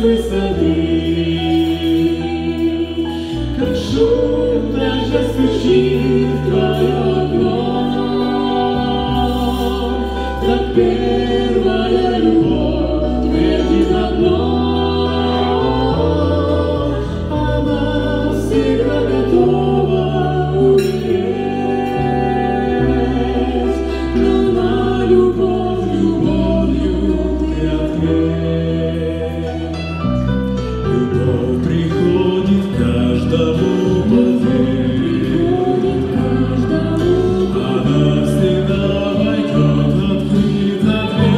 высоты. Как шум даже стучит в твое окно, так первая любовь твердит одно: она всегда готова умереть, но на любовь любовью ты ответь. Любовь приходит каждому по дверь, она всегда войдет, открыта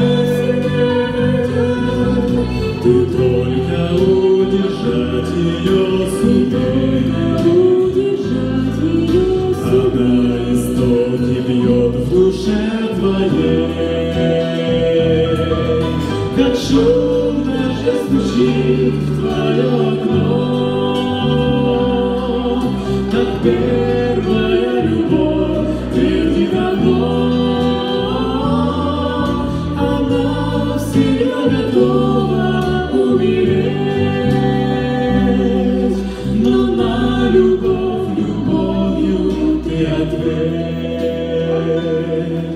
дверь. Ты только удержать ее сумей, она истоки бьет в душе твоей. Как шум даже стучит в твое окно, так первая любовь твердит одно: она всегда готова умереть, но на любовь любовью ты ответь.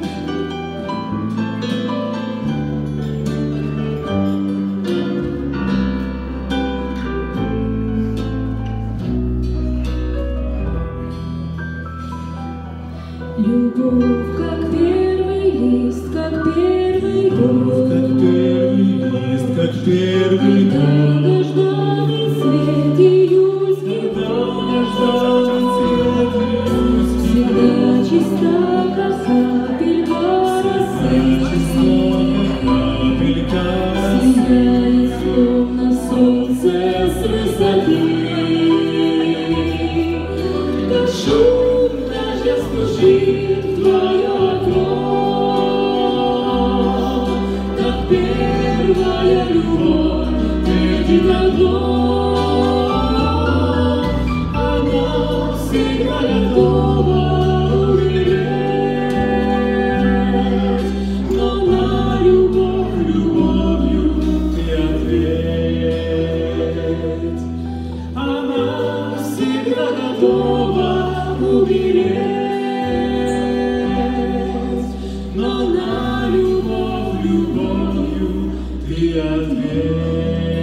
Любовь, как первый лист, как первый год, Как первый лист, как первый год. долгожданный свет июльский всегда чиста, как капелька росы, сияет, словно солнце с высоты. Как шум даже стучит в твое окно, так первая любовь твердит одно: она всегда готова умереть, но на любовь любовью ты ответь. Она всегда готова умереть, но на любовь любовью ты ответь.